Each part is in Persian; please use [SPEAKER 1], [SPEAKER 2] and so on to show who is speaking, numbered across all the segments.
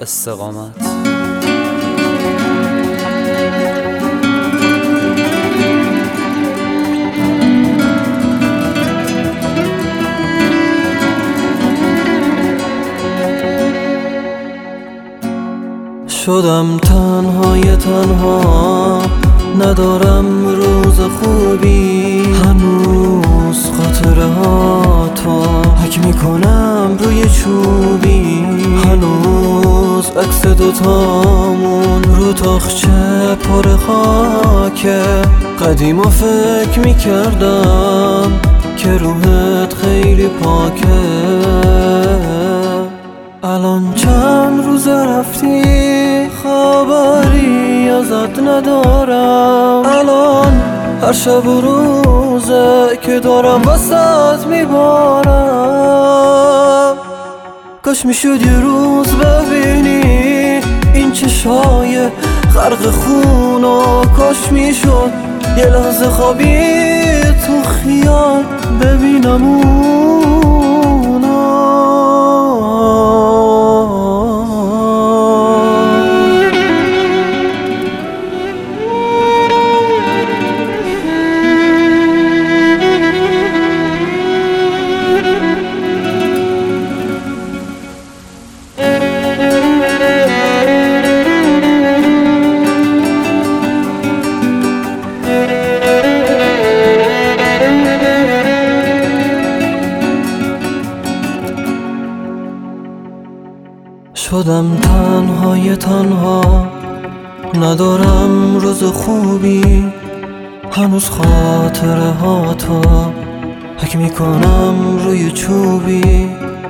[SPEAKER 1] استقامت.
[SPEAKER 2] شدم تنها ندارم روز خوبی، هنوز خاطره ها تو حک میکنم روی چوبی، هنوز عکس دوتامون رو تاخچه پر خاکه. قدیما فکر میکردم که روحت خیلی پاکه، الان چند روز رفتی خبری ازت ندارم. الان هر شب و روزه که دارم واسط میبارم. کاش میشد یه روز ببینی این چشای غرق خون و کاش میشد یه لحظه خوابی تو خیال ببینم اونا. شدم تنها ندارم روز خوبی، هنوز خاطره ها تو حک میکنم روی چوبی،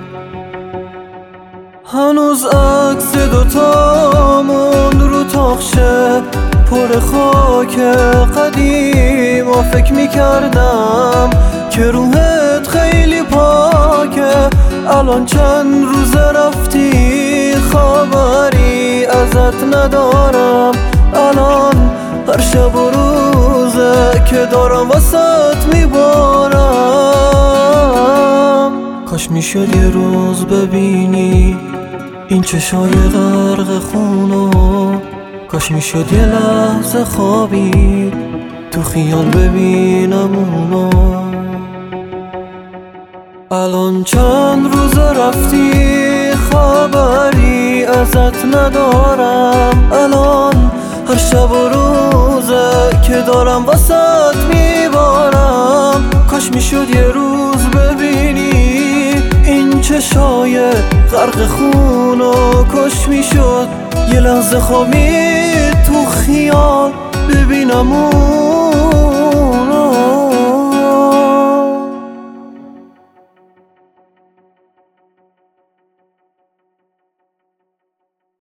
[SPEAKER 2] هنوز عکس دوتامون رو تاخچه پر خاکه. قدیما فکر میکردم که روحت خیلی پاکه، الان چند روز رفتی خبری ازت ندارم. الان هر شب و روزه که دارم واسط میبارم. کاش میشد یه روز ببینی این چشای غرق خونو، کاش میشد یه لحظه خوابی تو خیال ببینم اونو. الان چند روز رفتی خبری ازت ندارم. الان هر شب و روزه که دارم واسط میبارم. کاش میشد یه روز ببینی این چشای غرق خون و کاش میشد یه لحظه خوابی تو خیال ببینم اون